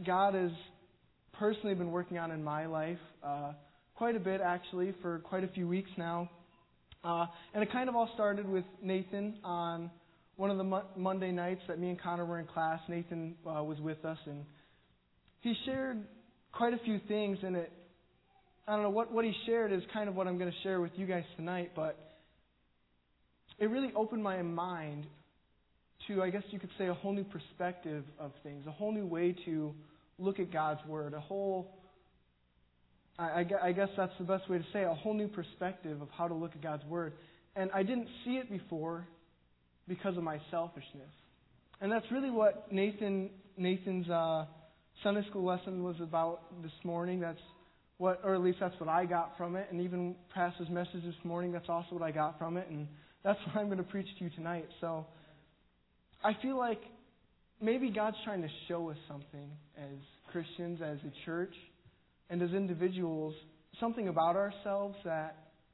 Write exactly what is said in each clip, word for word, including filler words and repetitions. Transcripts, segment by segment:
God has personally been working on in my life, uh, quite a bit actually, for quite a few weeks now. Uh, and it kind of all started with Nathan on one of the mo- Monday nights that me and Connor were in class. Nathan uh, was with us, and he shared quite a few things, and it, I don't know, what, what he shared is kind of what I'm going to share with you guys tonight, but it really opened my mind to, I guess you could say, a whole new perspective of things, a whole new way to look at God's Word, a whole, I, I guess that's the best way to say it, a whole new perspective of how to look at God's Word. And I didn't see it before because of my selfishness. And that's really what Nathan Nathan's uh, Sunday school lesson was about this morning. That's what, or at least that's what I got from it. And even Pastor's message this morning, that's also what I got from it. And that's what I'm going to preach to you tonight. So I feel like maybe God's trying to show us something as Christians, as a church, and as individuals, something about ourselves that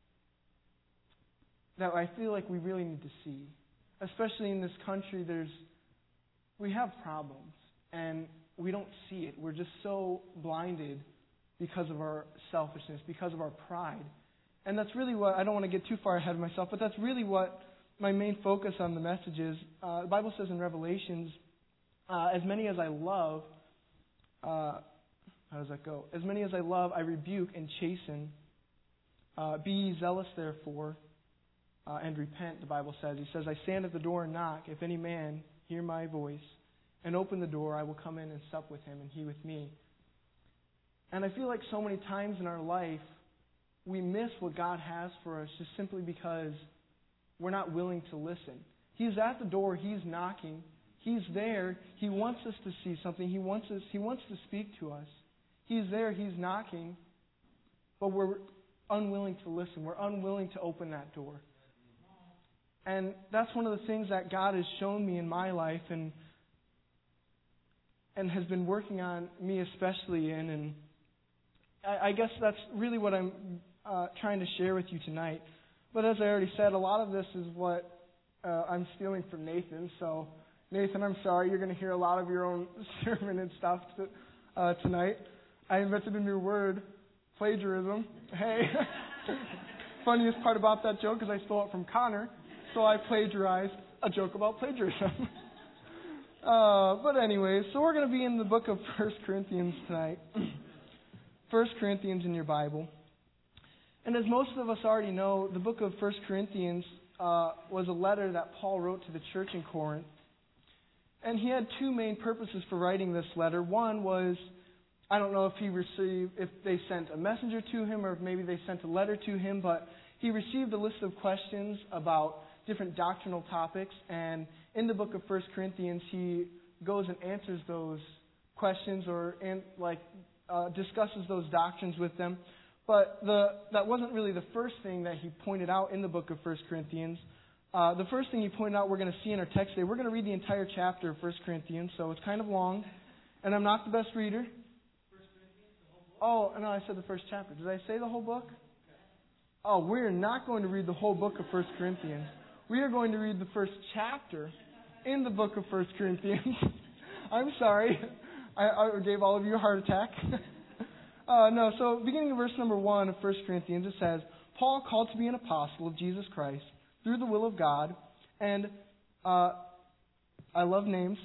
that I feel like we really need to see. Especially in this country, there's we have problems, and we don't see it. We're just so blinded because of our selfishness, because of our pride. And that's really what, I don't want to get too far ahead of myself, but that's really what my main focus on the message is. Uh, the Bible says in Revelations, uh, as many as I love, uh, how does that go? As many as I love, I rebuke and chasten. Uh, Be ye zealous, therefore, uh, and repent, the Bible says. He says, I stand at the door and knock. If any man hear my voice and open the door, I will come in and sup with him and he with me. And I feel like so many times in our life, we miss what God has for us just simply because we're not willing to listen. He's at the door. He's knocking. He's there. He wants us to see something. He wants us. He wants to speak to us. He's there. He's knocking. But we're unwilling to listen. We're unwilling to open that door. And that's one of the things that God has shown me in my life and and has been working on me especially in. And I, I guess that's really what I'm uh, trying to share with you tonight. But as I already said, a lot of this is what uh, I'm stealing from Nathan. So, Nathan, I'm sorry. You're going to hear a lot of your own sermon and stuff to, uh, tonight. I invented a new word, plagiarism. Hey. Funniest part about that joke is I stole it from Connor. So I plagiarized a joke about plagiarism. uh, but anyway, so we're going to be in the book of First Corinthians tonight. First Corinthians in your Bible. And as most of us already know, the book of First Corinthians uh, was a letter that Paul wrote to the church in Corinth. And he had two main purposes for writing this letter. One was, I don't know if he received, if they sent a messenger to him or if maybe they sent a letter to him, but he received a list of questions about different doctrinal topics. And in the book of First Corinthians, he goes and answers those questions or and like uh, discusses those doctrines with them. But the, that wasn't really the first thing that he pointed out in the book of First Corinthians. Uh, the first thing he pointed out we're going to see in our text today, we're going to read the entire chapter of First Corinthians, so it's kind of long. And I'm not the best reader. Oh, no, I said the first chapter. Did I say the whole book? Oh, we're not going to read the whole book of First Corinthians. We are going to read the first chapter in the book of First Corinthians. I'm sorry. I, I gave all of you a heart attack. Uh, no, so beginning of verse number one of First Corinthians, it says, Paul, called to be an apostle of Jesus Christ, through the will of God, and uh, I love names,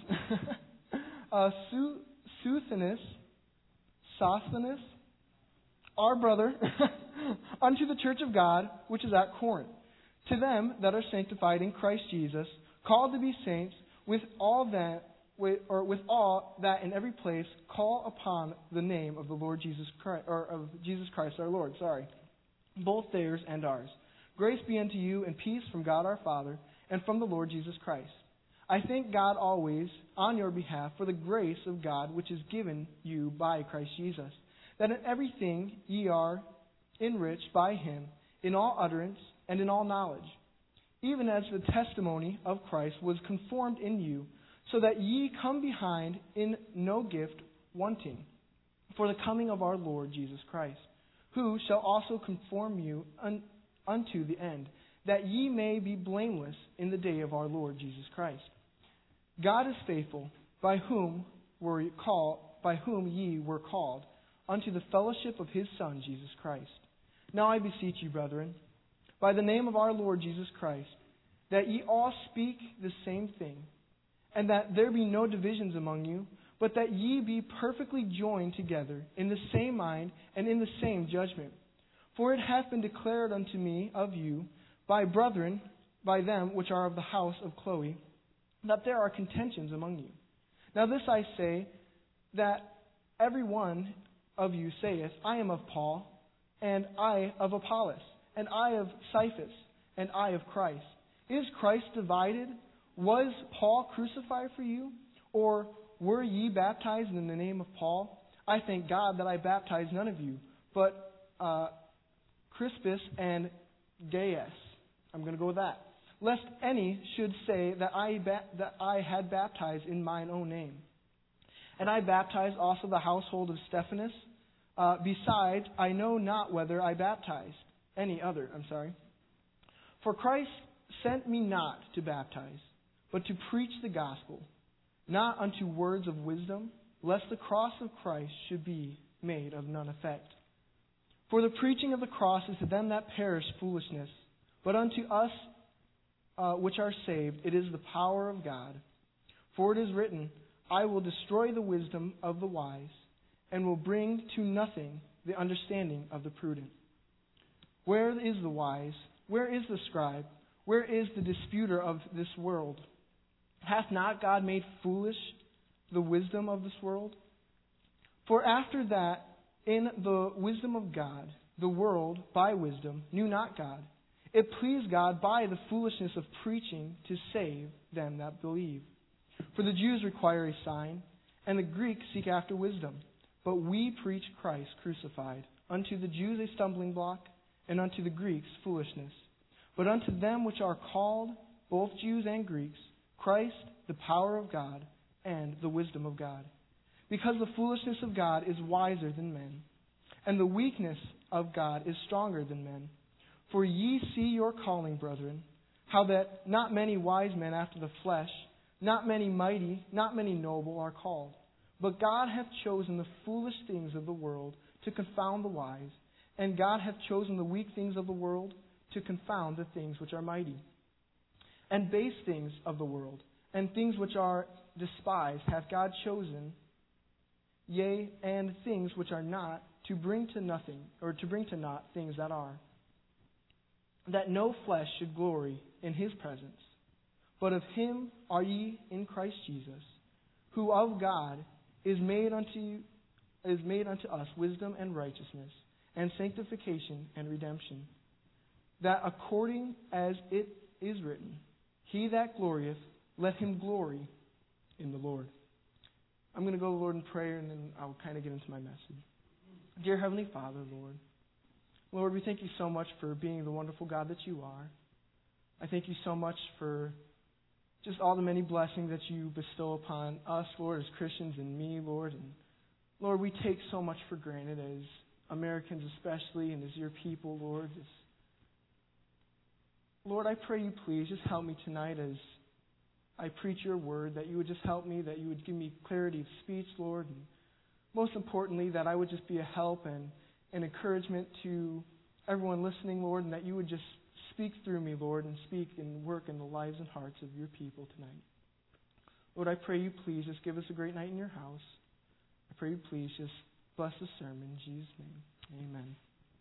uh, Sosthenes, Sosthenes, our brother, unto the church of God, which is at Corinth, to them that are sanctified in Christ Jesus, called to be saints, with all that With, or with all that in every place call upon the name of the Lord Jesus Christ, or of Jesus Christ our Lord, sorry, both theirs and ours. Grace be unto you and peace from God our Father and from the Lord Jesus Christ. I thank God always on your behalf for the grace of God which is given you by Christ Jesus, that in everything ye are enriched by him in all utterance and in all knowledge, even as the testimony of Christ was conformed in you, so that ye come behind in no gift wanting, for the coming of our Lord Jesus Christ, who shall also conform you un, unto the end, that ye may be blameless in the day of our Lord Jesus Christ. God is faithful, by whom were called, by whom ye were called, unto the fellowship of his Son, Jesus Christ. Now I beseech you, brethren, by the name of our Lord Jesus Christ, that ye all speak the same thing, and that there be no divisions among you, but that ye be perfectly joined together in the same mind and in the same judgment. For it hath been declared unto me of you by brethren, by them which are of the house of Chloe, that there are contentions among you. Now this I say, that every one of you saith, I am of Paul, and I of Apollos, and I of Cephas, and I of Christ. Is Christ divided? Was Paul crucified for you? Or were ye baptized in the name of Paul? I thank God that I baptized none of you, but uh, Crispus and Gaius. I'm going to go with that. Lest any should say that I ba- that I had baptized in mine own name. And I baptized also the household of Stephanas. Uh, besides, I know not whether I baptized any other. I'm sorry. For Christ sent me not to baptize, but to preach the gospel, not unto words of wisdom, lest the cross of Christ should be made of none effect. For the preaching of the cross is to them that perish foolishness, but unto us uh, which are saved it is the power of God. For it is written, I will destroy the wisdom of the wise, and will bring to nothing the understanding of the prudent. Where is the wise? Where is the scribe? Where is the disputer of this world? Hath not God made foolish the wisdom of this world? For after that, in the wisdom of God, the world, by wisdom, knew not God. It pleased God by the foolishness of preaching to save them that believe. For the Jews require a sign, and the Greeks seek after wisdom. But we preach Christ crucified, unto the Jews a stumbling block, and unto the Greeks foolishness. But unto them which are called, both Jews and Greeks, Christ the power of God, and the wisdom of God. Because the foolishness of God is wiser than men, and the weakness of God is stronger than men. For ye see your calling, brethren, how that not many wise men after the flesh, not many mighty, not many noble are called. But God hath chosen the foolish things of the world to confound the wise, and God hath chosen the weak things of the world to confound the things which are mighty. And base things of the world, and things which are despised hath God chosen, yea, and things which are not, to bring to nothing, or to bring to naught things that are, that no flesh should glory in his presence. But of him are ye in Christ Jesus, who of God is made unto is made unto us wisdom and righteousness, and sanctification and redemption, that according as it is written, he that glorieth, let him glory in the Lord. I'm going to go to the Lord in prayer, and then I'll kind of get into my message. Dear Heavenly Father, Lord, Lord, we thank you so much for being the wonderful God that you are. I thank you so much for just all the many blessings that you bestow upon us, Lord, as Christians, and me, Lord. And Lord, we take so much for granted as Americans especially, and as your people, Lord. Just, Lord, I pray you please just help me tonight as I preach your word, that you would just help me, that you would give me clarity of speech, Lord, and most importantly, that I would just be a help and an encouragement to everyone listening, Lord, and that you would just speak through me, Lord, and speak and work in the lives and hearts of your people tonight. Lord, I pray you please just give us a great night in your house. I pray you please just bless the sermon in Jesus' name. Amen.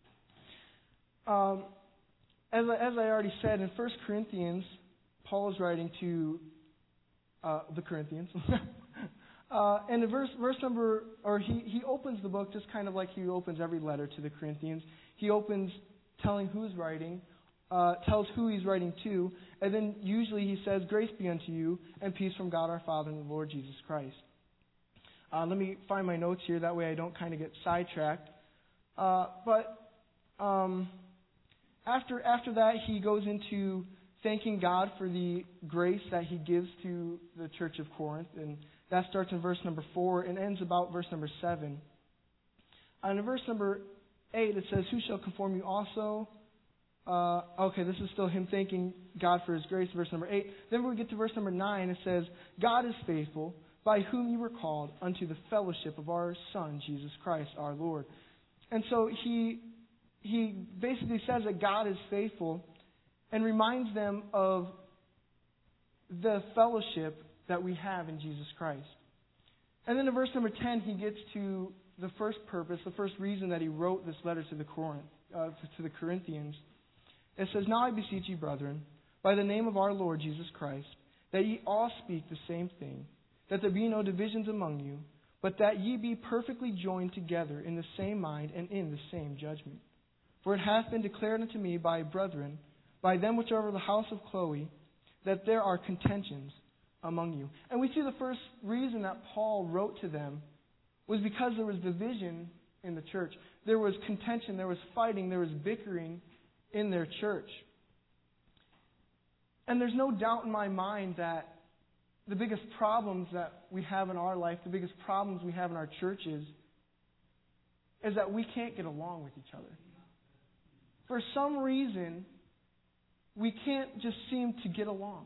Um, as, I, as I already said, in First Corinthians, Paul is writing to uh, the Corinthians. Uh, and in verse, verse number, or he, he opens the book just kind of like he opens every letter to the Corinthians. He opens telling who's writing, uh, tells who he's writing to, and then usually he says, grace be unto you, and peace from God our Father and the Lord Jesus Christ. Uh, let me find my notes here, that way I don't kind of get sidetracked. Uh, but um, after after that, he goes into thanking God for the grace that he gives to the church of Corinth, and that starts in verse number four and ends about verse number seven. And in verse number eight, it says, who shall conform you also? Uh, okay, this is still him thanking God for his grace, verse number eight. Then when we get to verse number nine, it says, God is faithful, by whom you were called unto the fellowship of our Son, Jesus Christ, our Lord. And so he, he basically says that God is faithful and reminds them of the fellowship that we have in Jesus Christ. And then in verse number ten, he gets to the first purpose, the first reason that he wrote this letter to the Corinth, uh, to the Corinthians. It says, Now I beseech you, brethren, by the name of our Lord Jesus Christ, that ye all speak the same thing, that there be no divisions among you, but that ye be perfectly joined together in the same mind and in the same judgment. For it hath been declared unto me by brethren, by them which are of the house of Chloe, that there are contentions among you. And we see the first reason that Paul wrote to them was because there was division in the church. There was contention, there was fighting, there was bickering in their church. And there's no doubt in my mind that the biggest problems that we have in our life, the biggest problems we have in our churches, is that we can't get along with each other. For some reason, we can't just seem to get along.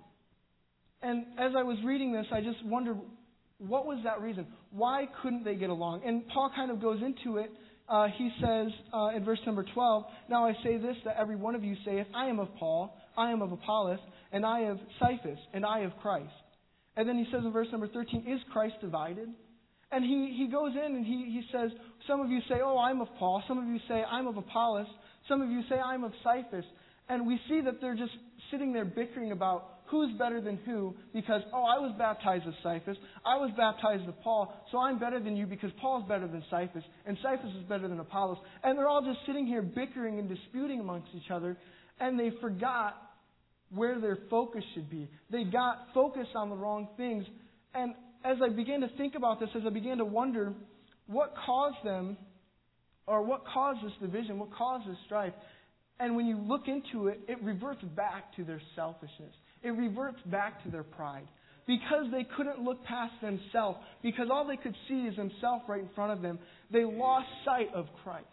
And as I was reading this, I just wondered, what was that reason? Why couldn't they get along? And Paul kind of goes into it. Uh, he says uh, in verse number twelve, Now I say this, that every one of you saith, I am of Paul, I am of Apollos, and I of Cephas, and I of Christ. And then he says in verse number thirteen, Is Christ divided? And he, he goes in and he, he says, some of you say, oh, I'm of Paul. Some of you say, I'm of Apollos. Some of you say, I'm of Cephas. And we see that they're just sitting there bickering about who's better than who, because, oh, I was baptized as Cephas, I was baptized as Paul, so I'm better than you because Paul's better than Cephas, and Cephas is better than Apollos. And they're all just sitting here bickering and disputing amongst each other, and they forgot where their focus should be. They got focused on the wrong things. And as I began to think about this, as I began to wonder what caused them, or what caused this division, what caused this strife, and when you look into it, it reverts back to their selfishness. It reverts back to their pride. Because they couldn't look past themselves, because all they could see is themselves right in front of them, they lost sight of Christ.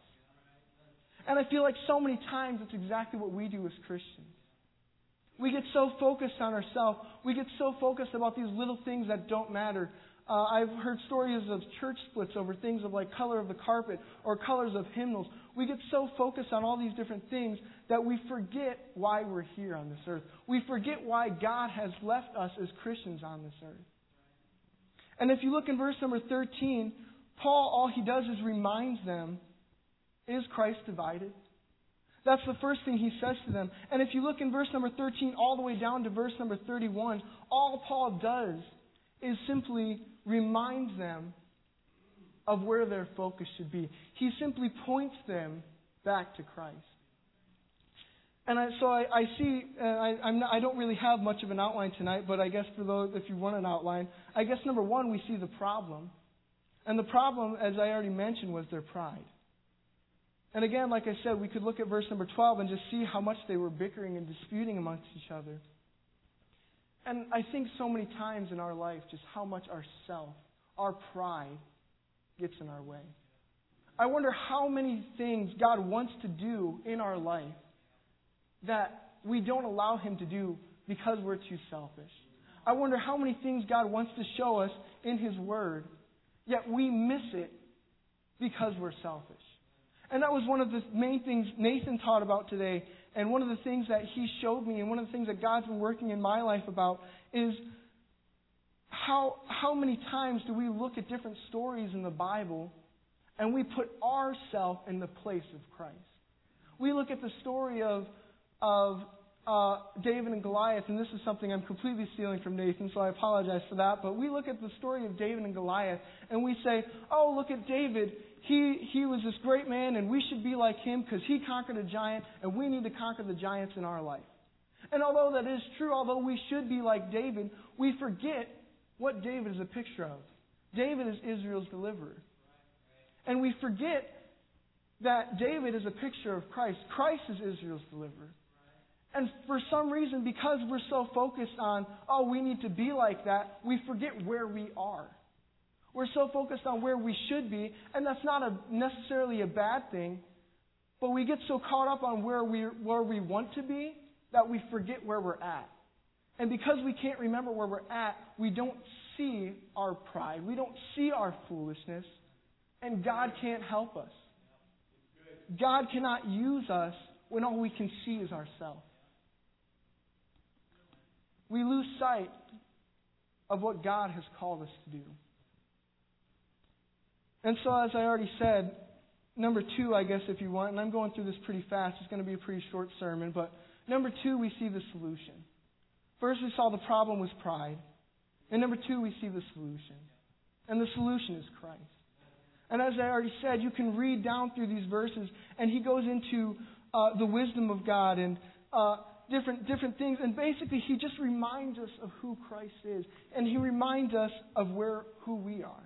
And I feel like so many times it's exactly what we do as Christians. We get so focused on ourselves. We get so focused about these little things that don't matter. Uh, I've heard stories of church splits over things of like color of the carpet or colors of hymnals. We get so focused on all these different things that we forget why we're here on this earth. We forget why God has left us as Christians on this earth. And if you look in verse number thirteen, Paul, all he does is reminds them, is Christ divided? That's the first thing he says to them. And if you look in verse number thirteen all the way down to verse number thirty-one, all Paul does is simply reminds them of where their focus should be. He simply points them back to Christ. And I, so I, I see, uh, I, I'm not, I don't really have much of an outline tonight, but I guess for those, if you want an outline, I guess number one, we see the problem. And the problem, as I already mentioned, was their pride. And again, like I said, we could look at verse number twelve and just see how much they were bickering and disputing amongst each other. And I think so many times in our life, just how much our self, our pride, gets in our way. I wonder how many things God wants to do in our life that we don't allow Him to do because we're too selfish. I wonder how many things God wants to show us in His Word, yet we miss it because we're selfish. And that was one of the main things Nathan taught about today. And one of the things that he showed me, and one of the things that God's been working in my life about, is how how many times do we look at different stories in the Bible and we put ourselves in the place of Christ? We look at the story of of uh, David and Goliath, and this is something I'm completely stealing from Nathan, so I apologize for that. But we look at the story of David and Goliath, and we say, "Oh, look at David. He he was this great man, and we should be like him because he conquered a giant, and we need to conquer the giants in our life." And although that is true, although we should be like David, we forget what David is a picture of. David is Israel's deliverer. And we forget that David is a picture of Christ. Christ is Israel's deliverer. And for some reason, because we're so focused on, oh, we need to be like that, we forget where we are. We're so focused on where we should be, and that's not a, necessarily a bad thing, but we get so caught up on where we where we want to be that we forget where we're at. And because we can't remember where we're at, we don't see our pride. We don't see our foolishness. And God can't help us. God cannot use us when all we can see is ourselves. We lose sight of what God has called us to do. And so, as I already said, number two, I guess, if you want, and I'm going through this pretty fast, it's going to be a pretty short sermon, but number two, we see the solution. First, we saw the problem was pride. And number two, we see the solution. And the solution is Christ. And as I already said, you can read down through these verses, and he goes into uh, the wisdom of God and uh, different different things. And basically, he just reminds us of who Christ is, and he reminds us of where who we are.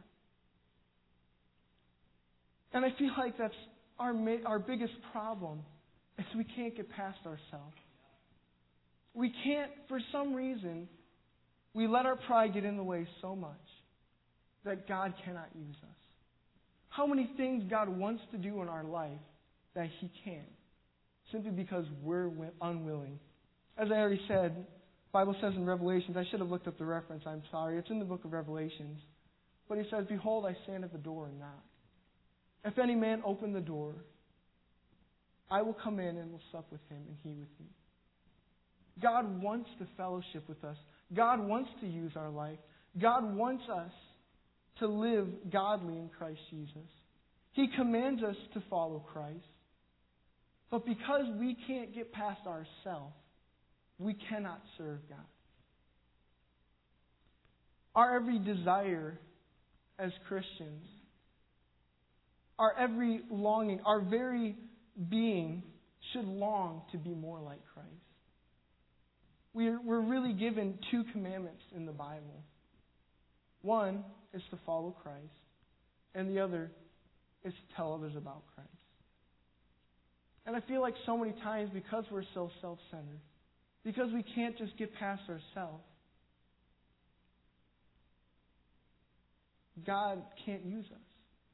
And I feel like that's our our biggest problem, is we can't get past ourselves. We can't, for some reason, we let our pride get in the way so much that God cannot use us. How many things God wants to do in our life that He can't, simply because we're unwilling. As I already said, the Bible says in Revelations, I should have looked up the reference, I'm sorry, it's in the book of Revelations. But He says, "Behold, I stand at the door and knock. If any man open the door, I will come in and will sup with him and he with me." God wants to fellowship with us. God wants to use our life. God wants us to live godly in Christ Jesus. He commands us to follow Christ. But because we can't get past ourselves, we cannot serve God. Our every desire as Christians, our every longing, our very being should long to be more like Christ. We're, we're really given two commandments in the Bible. One is to follow Christ, and the other is to tell others about Christ. And I feel like so many times, because we're so self-centered, because we can't just get past ourselves, God can't use us.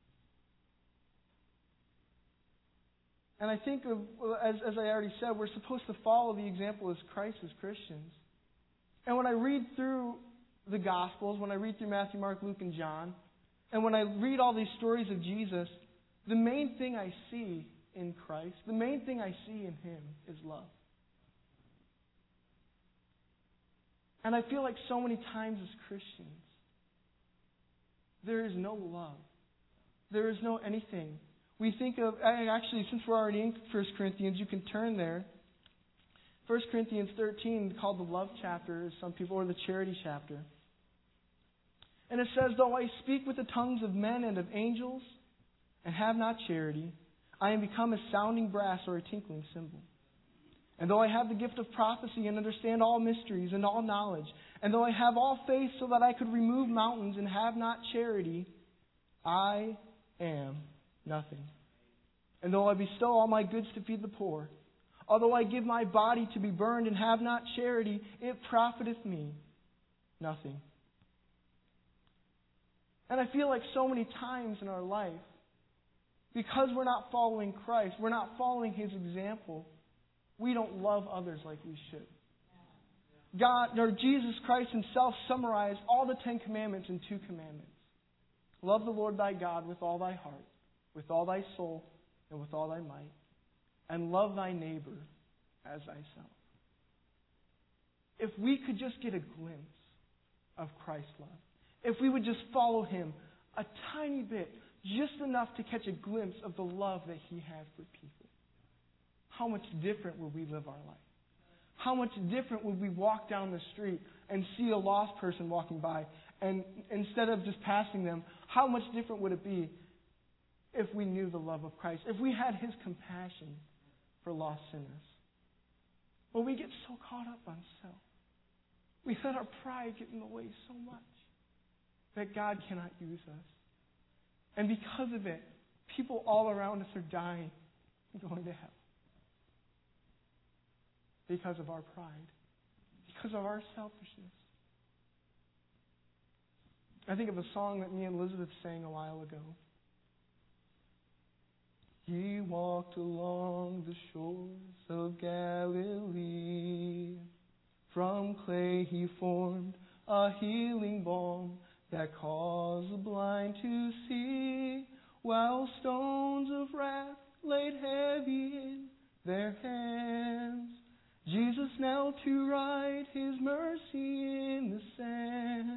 And I think, of, as, as I already said, we're supposed to follow the example as Christ as Christians. And when I read through the Gospels, when I read through Matthew, Mark, Luke, and John, and when I read all these stories of Jesus, the main thing I see in Christ, the main thing I see in Him is love. And I feel like so many times as Christians, there is no love. There is no anything. We think of, actually, since we're already in First Corinthians, you can turn there. First Corinthians thirteen, called the love chapter, as some people, or the charity chapter. And it says, "Though I speak with the tongues of men and of angels, and have not charity, I am become a sounding brass or a tinkling cymbal. And though I have the gift of prophecy and understand all mysteries and all knowledge, and though I have all faith so that I could remove mountains and have not charity, I am nothing. And though I bestow all my goods to feed the poor, although I give my body to be burned and have not charity, it profiteth me nothing." And I feel like so many times in our life, because we're not following Christ, we're not following His example, we don't love others like we should. God, or Jesus Christ Himself summarized all the Ten Commandments in two commandments. Love the Lord thy God with all thy heart, with all thy soul, and with all thy might, and love thy neighbor as thyself. If we could just get a glimpse of Christ's love, if we would just follow Him a tiny bit, just enough to catch a glimpse of the love that He has for people, how much different would we live our life? How much different would we walk down the street and see a lost person walking by, and instead of just passing them, how much different would it be if we knew the love of Christ, if we had His compassion for lost sinners? But we get so caught up on self. We let our pride get in the way so much that God cannot use us. And because of it, people all around us are dying and going to hell. Because of our pride. Because of our selfishness. I think of a song that me and Elizabeth sang a while ago. He walked along the shores of Galilee. From clay He formed a healing balm that caused the blind to see, while stones of wrath laid heavy in their hands. Jesus knelt to write His mercy in the sand.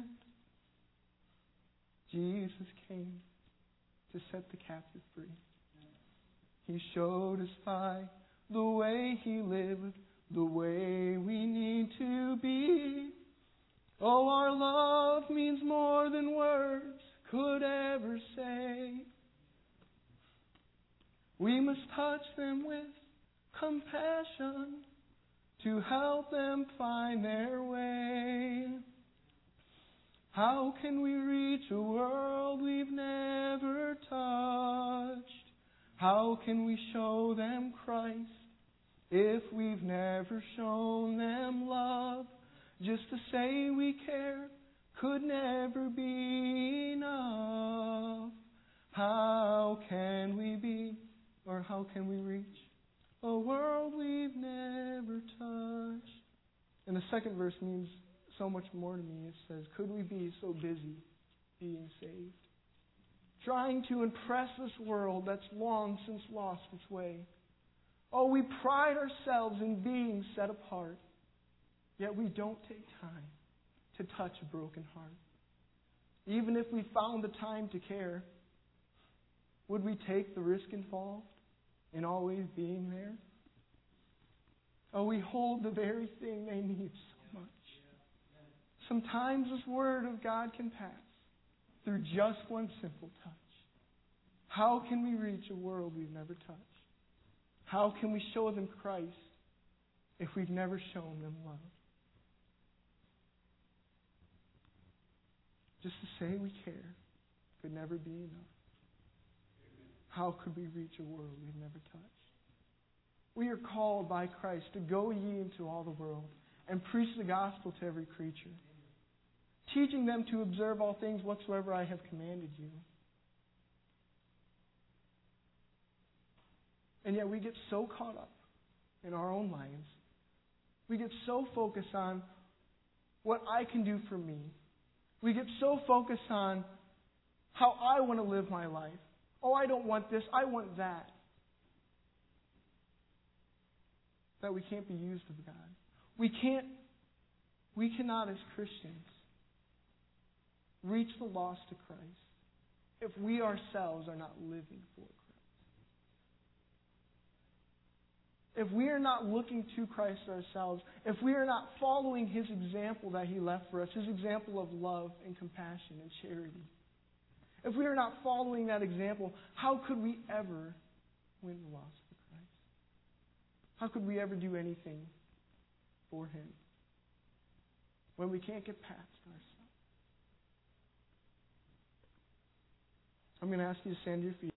Jesus came to set the captive free. He showed us by the way He lived, the way we need to be. Oh, our love means more than words could ever say. We must touch them with compassion to help them find their way. How can we reach a world we've never touched? How can we show them Christ if we've never shown them love? Just to say we care could never be enough. How can we be, or how can we reach a world we've never touched? And the second verse means so much more to me. It says, could we be so busy being saved, trying to impress this world that's long since lost its way? Oh, we pride ourselves in being set apart, yet we don't take time to touch a broken heart. Even if we found the time to care, would we take the risk involved in always being there? Oh, we hold the very thing they need so much. Sometimes this Word of God can pass through just one simple touch. How can we reach a world we've never touched? How can we show them Christ if we've never shown them love? Just to say we care could never be enough. How could we reach a world we've never touched? We are called by Christ to go ye into all the world and preach the gospel to every creature, teaching them to observe all things whatsoever I have commanded you. And yet we get so caught up in our own lives. We get so focused on what I can do for me. We get so focused on how I want to live my life. Oh, I don't want this, I want that. That we can't be used of God. We can't, we cannot as Christians reach the lost to Christ if we ourselves are not living for Christ. If we are not looking to Christ ourselves, if we are not following His example that He left for us, His example of love and compassion and charity, if we are not following that example, how could we ever win the lost for Christ? How could we ever do anything for Him when we can't get past ourselves? I'm going to ask you to stand to your feet.